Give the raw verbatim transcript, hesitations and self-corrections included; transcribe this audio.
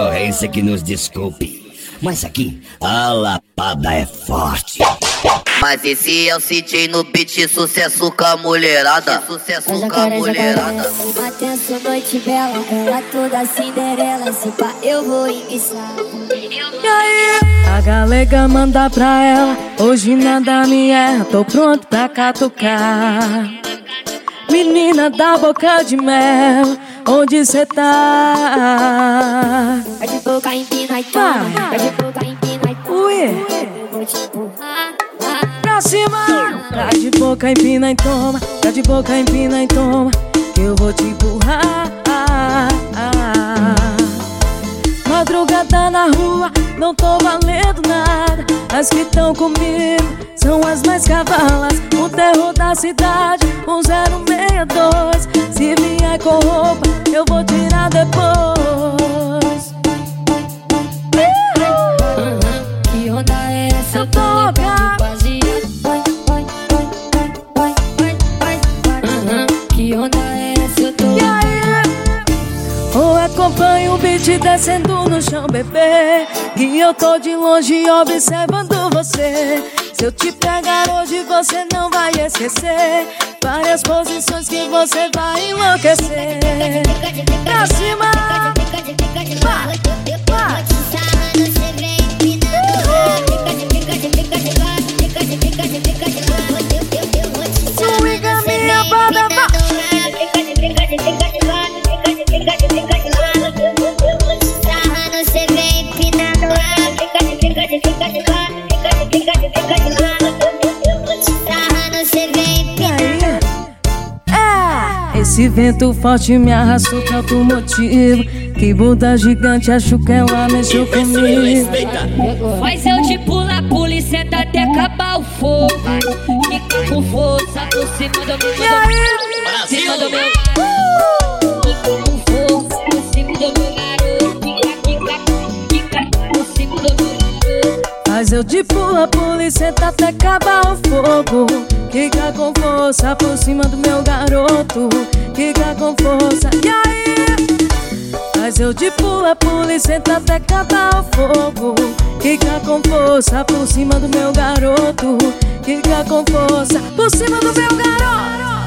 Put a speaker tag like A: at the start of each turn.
A: concorrência que nos desculpe, mas aqui a lapada é forte.
B: Mas esse é o C J no beat, sucesso com a mulherada. Sucesso com a mulherada.
C: Atenção, noite bela, ela toda Cinderela. Esse pá eu vou enguiçar.
D: E aí? A galega manda pra ela, hoje nada me erra, tô pronto pra catucar. Menina da boca de mel, onde cê tá?
C: Vai de boca, empina e toma. Vai de boca, empina e toma.
D: Ui,
C: eu vou te empurrar.
D: pra cima! Vai de boca, empina e toma. Vai de boca, empina e toma, que eu vou te empurrar. Madrugada na rua, não tô valendo nada. As que tão comigo são as mais cavalas. O terror da cidade, um zero seis dois. Se vier com roupa, eu vou tirar depois.
C: Uhum. Que onda é essa?
D: Eu tô louca.
C: Que onda é essa? Eu tô...
D: E aí? Ou acompanho o beat descendo no chão, bebê, e eu tô de longe observando você. Se eu te pegar hoje você não vai esquecer várias posições que você vai enlouquecer. Pra cima! Vai, vai. Swinga minha banda, vai. Esse vento forte me arrastou por outro motivo. Que bunda gigante, acho que ela mexeu comigo.
E: Mas eu te pula, pula e senta até acabar o fogo. Fica com força por cima do meu,
D: E aí?
E: por cima do meu garoto. Fica com força por cima do meu garoto. Fica, fica, fica por cima do meu garoto.
D: Mas eu de pula, pula e senta até acabar o fogo. Fica com força por cima do meu garoto. Fica com força, e aí? Mas eu de pula, pula e senta até acabar o fogo. Fica com força por cima do meu garoto. Fica com força por cima do meu garoto.